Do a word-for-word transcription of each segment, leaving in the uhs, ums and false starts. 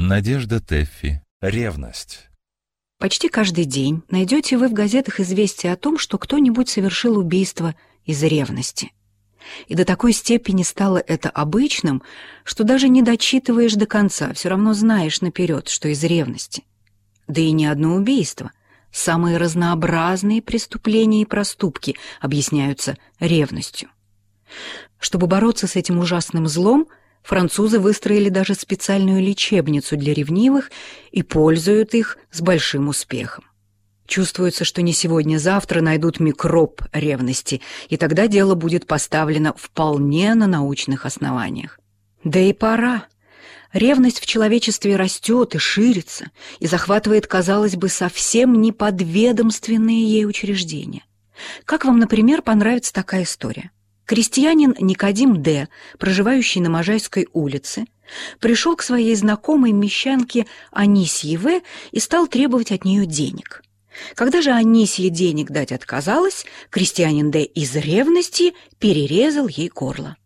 Надежда Тэффи. Ревность. Почти каждый день найдете вы в газетах известие о том, что кто-нибудь совершил убийство из ревности. И до такой степени стало это обычным, что даже не дочитываешь до конца, все равно знаешь наперед, что из ревности. Да и не одно убийство. Самые разнообразные преступления и проступки объясняются ревностью. Чтобы бороться с этим ужасным злом, французы выстроили даже специальную лечебницу для ревнивых и пользуют их с большим успехом. Чувствуется, что не сегодня-завтра найдут микроб ревности, и тогда дело будет поставлено вполне на научных основаниях. Да и пора. Ревность в человечестве растет и ширится, и захватывает, казалось бы, совсем неподведомственные ей учреждения. Как вам, например, понравится такая история? Крестьянин Никодим Д., проживающий на Можайской улице, пришел к своей знакомой мещанке Анисье В. и стал требовать от нее денег. Когда же Анисье денег дать отказалась, крестьянин Д. из ревности перерезал ей горло.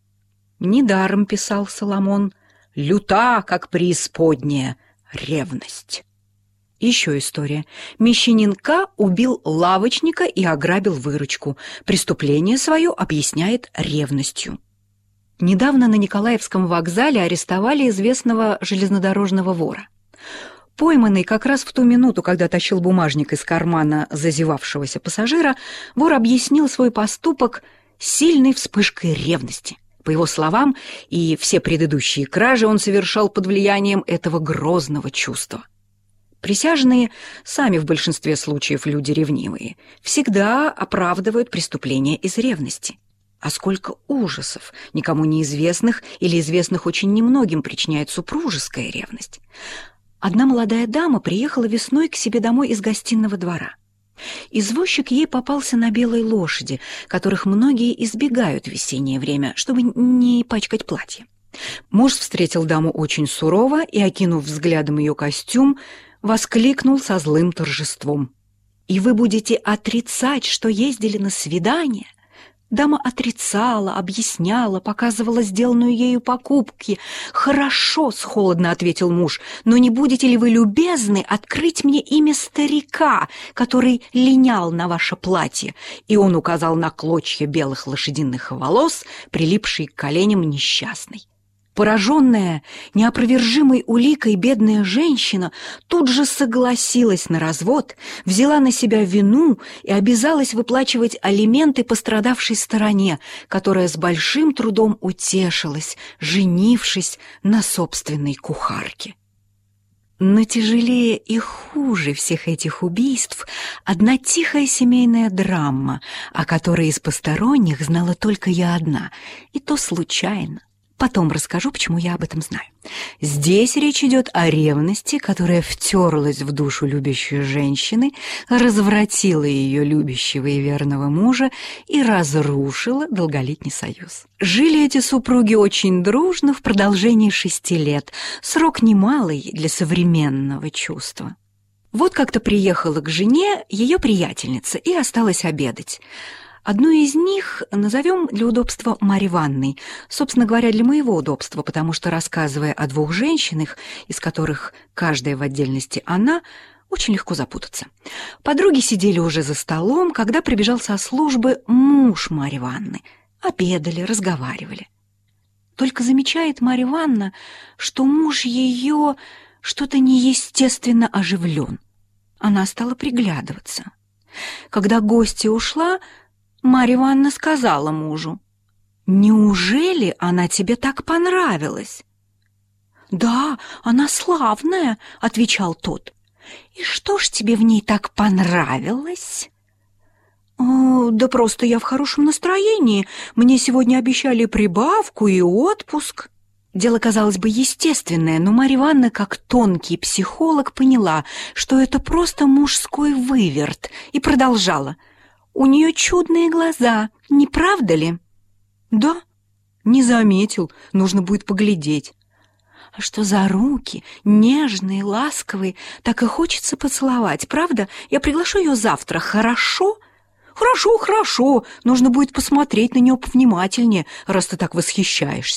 Недаром писал Соломон: «Люта, как преисподняя, ревность». Еще история. Мещанин К. убил лавочника и ограбил выручку. Преступление свое объясняет ревностью. Недавно на Николаевском вокзале арестовали известного железнодорожного вора. Пойманный как раз в ту минуту, когда тащил бумажник из кармана зазевавшегося пассажира, вор объяснил свой поступок сильной вспышкой ревности. По его словам, и все предыдущие кражи он совершал под влиянием этого грозного чувства. Присяжные, сами в большинстве случаев люди ревнивые, всегда оправдывают преступления из ревности. А сколько ужасов, никому неизвестных или известных очень немногим, причиняет супружеская ревность. Одна молодая дама приехала весной к себе домой из гостиного двора. Извозчик ей попался на белой лошади, которых многие избегают в весеннее время, чтобы не пачкать платье. Муж встретил даму очень сурово и, окинув взглядом ее костюм, воскликнул со злым торжеством: «И вы будете отрицать, что ездили на свидание?» Дама отрицала, объясняла, показывала сделанную ею покупки. «Хорошо», — схолодно ответил муж, «но не будете ли вы любезны открыть мне имя старика, который линял на ваше платье?» И он указал на клочья белых лошадиных волос, прилипшие к коленям несчастной. Пораженная неопровержимой уликой бедная женщина тут же согласилась на развод, взяла на себя вину и обязалась выплачивать алименты пострадавшей стороне, которая с большим трудом утешилась, женившись на собственной кухарке. Но тяжелее и хуже всех этих убийств одна тихая семейная драма, о которой из посторонних знала только я одна, и то случайно. Потом расскажу, почему я об этом знаю. Здесь речь идет о ревности, которая втерлась в душу любящей женщины, развратила ее любящего и верного мужа и разрушила долголетний союз. Жили эти супруги очень дружно в продолжении шести лет, срок немалый для современного чувства. Вот как-то приехала к жене ее приятельница и осталась обедать. Одну из них назовем для удобства Марьей Ивановной, собственно говоря, для моего удобства, потому что, рассказывая о двух женщинах, из которых каждая в отдельности она, очень легко запутаться. Подруги сидели уже за столом, когда прибежал со службы муж Марьи Ивановны. Обедали, разговаривали. Только замечает Марья Ивановна, что муж ее что-то неестественно оживлен. Она стала приглядываться. Когда гостья ушла, Марья Ивановна сказала мужу: «Неужели она тебе так понравилась?» «Да, она славная», — отвечал тот. «И что ж тебе в ней так понравилось?» «О, да просто я в хорошем настроении. Мне сегодня обещали прибавку и отпуск». Дело, казалось бы, естественное, но Марья Ивановна, как тонкий психолог, поняла, что это просто мужской выверт, и продолжала: «У нее чудные глаза, не правда ли?» «Да, не заметил, нужно будет поглядеть». «А что за руки, нежные, ласковые, так и хочется поцеловать, правда? Я приглашу ее завтра, хорошо?» «Хорошо, хорошо, нужно будет посмотреть на нее повнимательнее, раз ты так восхищаешься».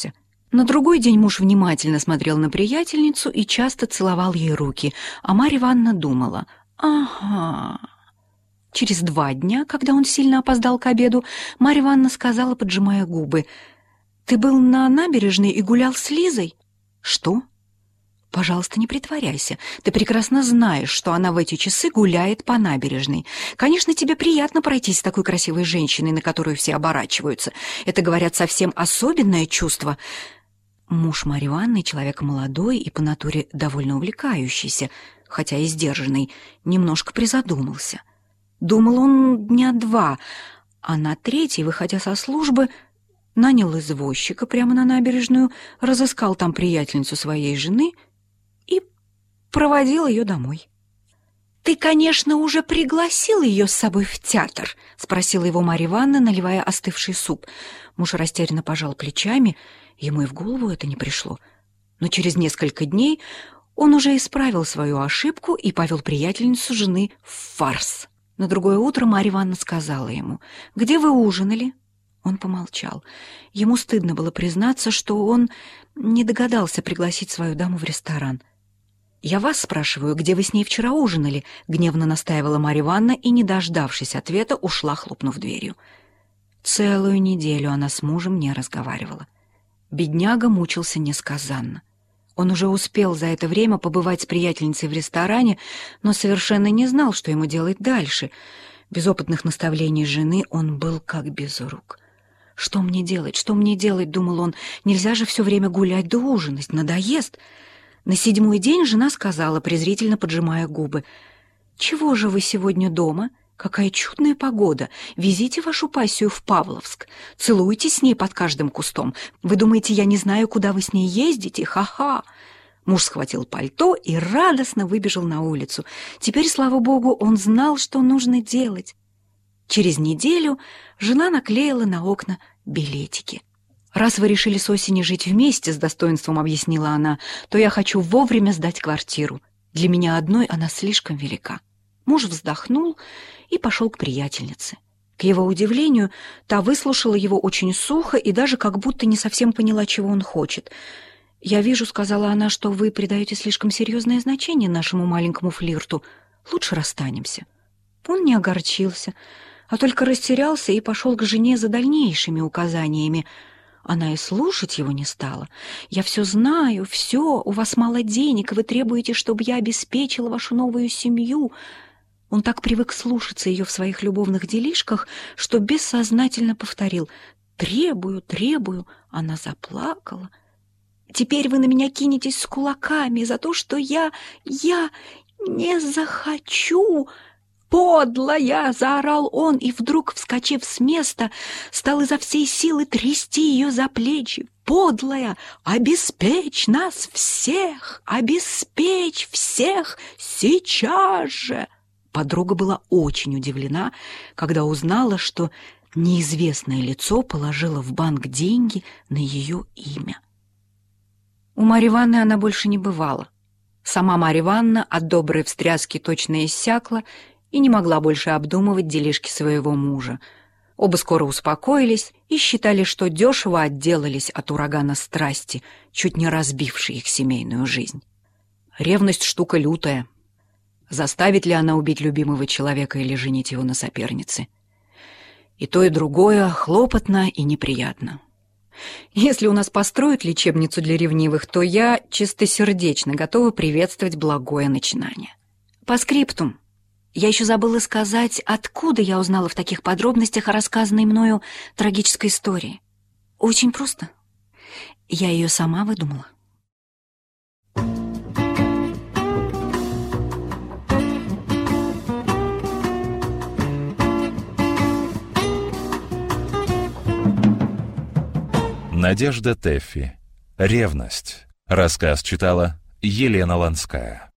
На другой день муж внимательно смотрел на приятельницу и часто целовал ей руки, а Марья Ивановна думала: «Ага». Через два дня, когда он сильно опоздал к обеду, Марья Ивановна сказала, поджимая губы: «Ты был на набережной и гулял с Лизой?» «Что?» «Пожалуйста, не притворяйся. Ты прекрасно знаешь, что она в эти часы гуляет по набережной. Конечно, тебе приятно пройтись с такой красивой женщиной, на которую все оборачиваются. Это, говорят, совсем особенное чувство». Муж Марьи Ивановны, человек молодой и по натуре довольно увлекающийся, хотя и сдержанный, немножко призадумался. Думал он дня два, а на третий, выходя со службы, нанял извозчика прямо на набережную, разыскал там приятельницу своей жены и проводил ее домой. «Ты, конечно, уже пригласил ее с собой в театр?» — спросила его Марья Ивановна, наливая остывший суп. Муж растерянно пожал плечами, ему и в голову это не пришло. Но через несколько дней он уже исправил свою ошибку и повел приятельницу жены в фарс. На другое утро Марья Ивановна сказала ему: «Где вы ужинали?» Он помолчал. Ему стыдно было признаться, что он не догадался пригласить свою даму в ресторан. «Я вас спрашиваю, где вы с ней вчера ужинали?» — гневно настаивала Марья Ивановна и, не дождавшись ответа, ушла, хлопнув дверью. Целую неделю она с мужем не разговаривала. Бедняга мучился несказанно. Он уже успел за это время побывать с приятельницей в ресторане, но совершенно не знал, что ему делать дальше. Без опытных наставлений жены он был как без рук. «Что мне делать? Что мне делать?» — думал он. «Нельзя же все время гулять да ужинать, надоест». На седьмой день жена сказала, презрительно поджимая губы: «Чего же вы сегодня дома? Какая чудная погода! Везите вашу пассию в Павловск. Целуйтесь с ней под каждым кустом. Вы думаете, я не знаю, куда вы с ней ездите? Ха-ха!» Муж схватил пальто и радостно выбежал на улицу. Теперь, слава богу, он знал, что нужно делать. Через неделю жена наклеила на окна билетики. «Раз вы решили с осени жить вместе, — с достоинством объяснила она, — то я хочу вовремя сдать квартиру. Для меня одной она слишком велика». Муж вздохнул и пошел к приятельнице. К его удивлению, та выслушала его очень сухо и даже как будто не совсем поняла, чего он хочет. «Я вижу, — сказала она, — что вы придаете слишком серьезное значение нашему маленькому флирту. Лучше расстанемся». Он не огорчился, а только растерялся и пошел к жене за дальнейшими указаниями. Она и слушать его не стала. «Я все знаю, все, у вас мало денег, и вы требуете, чтобы я обеспечила вашу новую семью». Он так привык слушаться ее в своих любовных делишках, что бессознательно повторил: «Требую, требую». Она заплакала. «Теперь вы на меня кинетесь с кулаками за то, что я... я не захочу». «Подлая!» — заорал он, и вдруг, вскочив с места, стал изо всей силы трясти ее за плечи. «Подлая! Обеспечь нас всех! Обеспечь всех сейчас же!» Подруга была очень удивлена, когда узнала, что неизвестное лицо положило в банк деньги на ее имя. У Марьи Ивановны она больше не бывала. Сама Марья Ивановна от доброй встряски точно иссякла и не могла больше обдумывать делишки своего мужа. Оба скоро успокоились и считали, что дешево отделались от урагана страсти, чуть не разбившей их семейную жизнь. Ревность — штука лютая. Заставит ли она убить любимого человека или женить его на сопернице? И то, и другое хлопотно и неприятно. Если у нас построят лечебницу для ревнивых, то я чистосердечно готова приветствовать благое начинание. По скриптум. Я еще забыла сказать, откуда я узнала в таких подробностях о рассказанной мною трагической истории. Очень просто. Я ее сама выдумала. Надежда Тэффи. «Ревность». Рассказ читала Елена Ланская.